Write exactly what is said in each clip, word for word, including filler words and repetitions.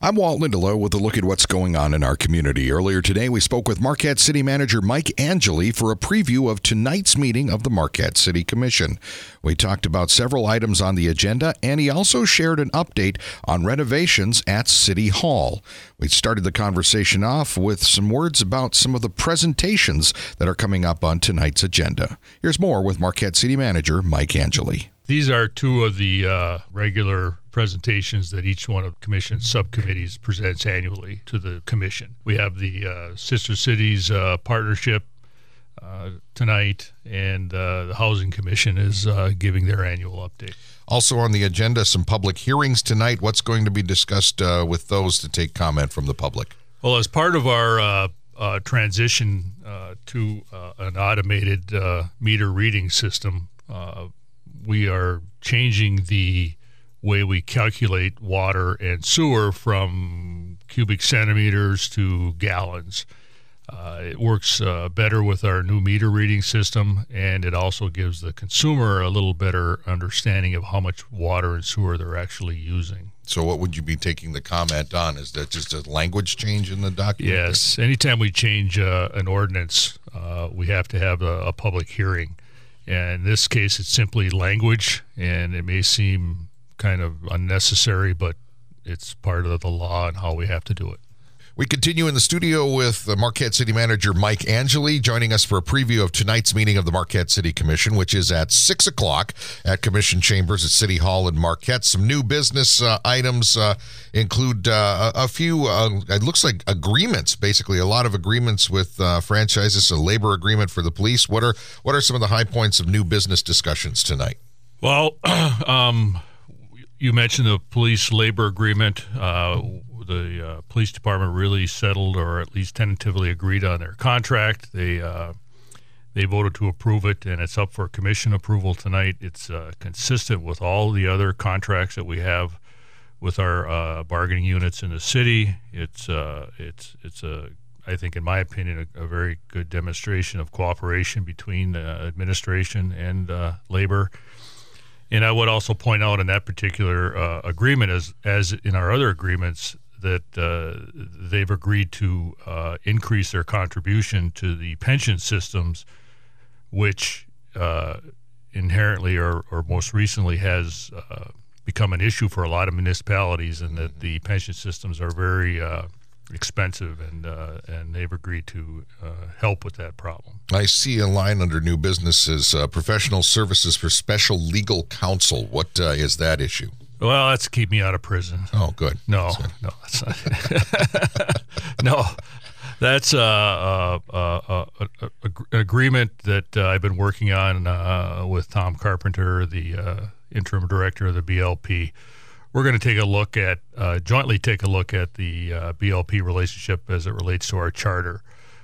I'm Walt Lindelof with a look at what's going on in our community. Earlier today, we spoke with Marquette City Manager Mike Angeli for a preview of tonight's meeting of the Marquette City Commission. We talked about several items on the agenda, and he also shared an update on renovations at City Hall. We started the conversation off with some words about some of the presentations that are coming up on tonight's agenda. Here's more with Marquette City Manager Mike Angeli. These are two of the uh, regular presentations that each one of the Commission's subcommittees presents annually to the Commission. We have the uh, Sister Cities uh, Partnership uh, tonight, and uh, the Housing Commission is uh, giving their annual update. Also on the agenda, some public hearings tonight. What's going to be discussed uh, with those to take comment from the public? Well, as part of our uh, uh, transition uh, to uh, an automated uh, meter reading system, uh, we are changing the way we calculate water and sewer from cubic centimeters to gallons. Uh, it works uh, better with our new meter reading system, and it also gives the consumer a little better understanding of how much water and sewer they're actually using. So what would you be taking the comment on? Is that just a language change in the document? Yes. Anytime we change uh, an ordinance, uh, we have to have a, a public hearing. And in this case, it's simply language, and it may seem kind of unnecessary, but it's part of the law and how we have to do it. We continue in the studio with the Marquette City Manager Mike Angeli, joining us for a preview of tonight's meeting of the Marquette City Commission, which is at six o'clock at Commission Chambers at City Hall in Marquette. Some new business uh, items uh, include uh, a, a few, uh, it looks like agreements, basically a lot of agreements with uh, franchises, a labor agreement for the police. What are what are some of the high points of new business discussions tonight? Well, um, you mentioned the police labor agreement. Uh, the uh, police department really settled, or at least tentatively agreed on their contract. They uh, they voted to approve it, and it's up for commission approval tonight. It's uh, consistent with all the other contracts that we have with our uh, bargaining units in the city. It's uh, it's it's a I think, in my opinion, a, a very good demonstration of cooperation between uh, administration and uh, labor. And I would also point out in that particular uh, agreement, as as in our other agreements, that uh, they've agreed to uh, increase their contribution to the pension systems, which uh, inherently or, or most recently has uh, become an issue for a lot of municipalities, and that the pension systems are very uh, expensive, and uh, and they've agreed to uh, help with that problem. I see a line under new businesses, uh, professional services for special legal counsel. What uh, is that issue? Well, that's to keep me out of prison. Oh, good. No, no, that's not. no, that's uh, uh, uh, uh, uh, an agreement that uh, I've been working on uh, with Tom Carpenter, the uh, interim director of the B L P. We're going to take a look at, uh, jointly take a look at the uh, B L P relationship as it relates to our charter.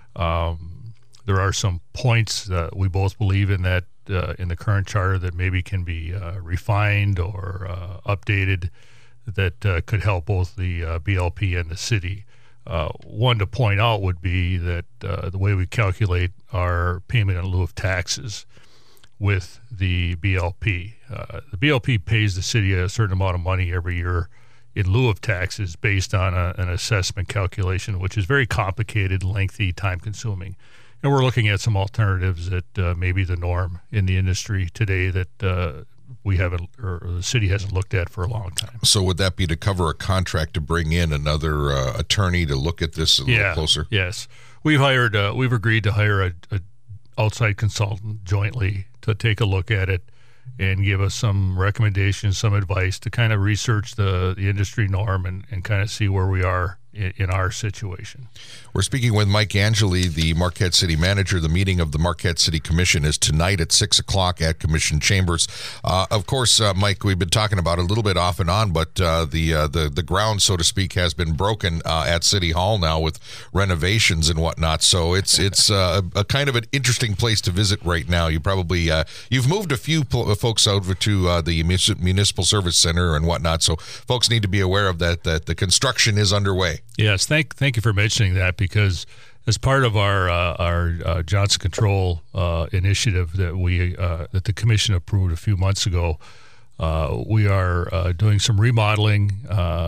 Um, there are some points that we both believe in that uh, in the current charter that maybe can be uh, refined or uh, updated that uh, could help both the uh, B L P and the city. Uh, one to point out would be that uh, the way we calculate our payment in lieu of taxes with the B L P. Uh, the B L P pays the city a certain amount of money every year in lieu of taxes based on a, an assessment calculation, which is very complicated, lengthy, time-consuming. And we're looking at some alternatives that uh, may be the norm in the industry today that uh, we haven't, or the city hasn't looked at for a long time. So would that be to cover a contract to bring in another uh, attorney to look at this a little yeah, closer? Yes. We've hired, uh, we've agreed to hire a, a outside consultant jointly to take a look at it and give us some recommendations, some advice to kind of research the, the industry norm and, and kind of see where we are in, in our situation. We're speaking with Mike Angeli, the Marquette City Manager. The meeting of the Marquette City Commission is tonight at six o'clock at Commission Chambers. Uh, of course, uh, Mike, we've been talking about it a little bit off and on, but uh, the, uh, the the ground, so to speak, has been broken uh, at City Hall now with renovations and whatnot. So it's it's uh, a, a kind of an interesting place to visit right now. You probably uh, you've moved a few pl- folks over to uh, the Municipal Service Center and whatnot. So folks need to be aware of that. That the construction is underway. Yes, thank thank you for mentioning that, because as part of our uh, our uh, Johnson Control uh, initiative that we uh, that the commission approved a few months ago, uh, we are uh, doing some remodeling uh,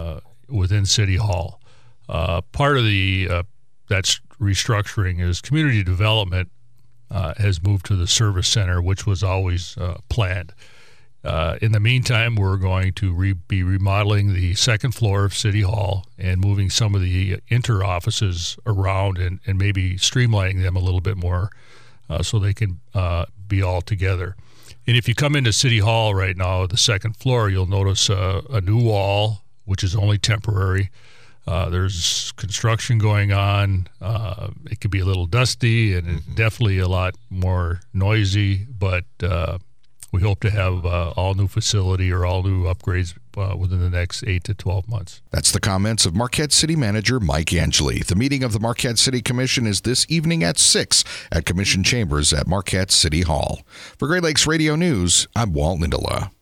within City Hall. Uh, part of the uh, that restructuring is community development uh, has moved to the service center, which was always uh, planned. Uh, in the meantime, we're going to re- be remodeling the second floor of City Hall and moving some of the inter-offices around and, and maybe streamlining them a little bit more uh, so they can uh, be all together. And if you come into City Hall right now, the second floor, you'll notice uh, a new wall, which is only temporary. Uh, there's construction going on. Uh, it could be a little dusty and mm-hmm. definitely a lot more noisy, but uh, we hope to have uh, all new facility or all new upgrades uh, within the next eight to twelve months. That's the comments of Marquette City Manager Mike Angeli. The meeting of the Marquette City Commission is this evening at six at Commission Chambers at Marquette City Hall. For Great Lakes Radio News, I'm Walt Lindela.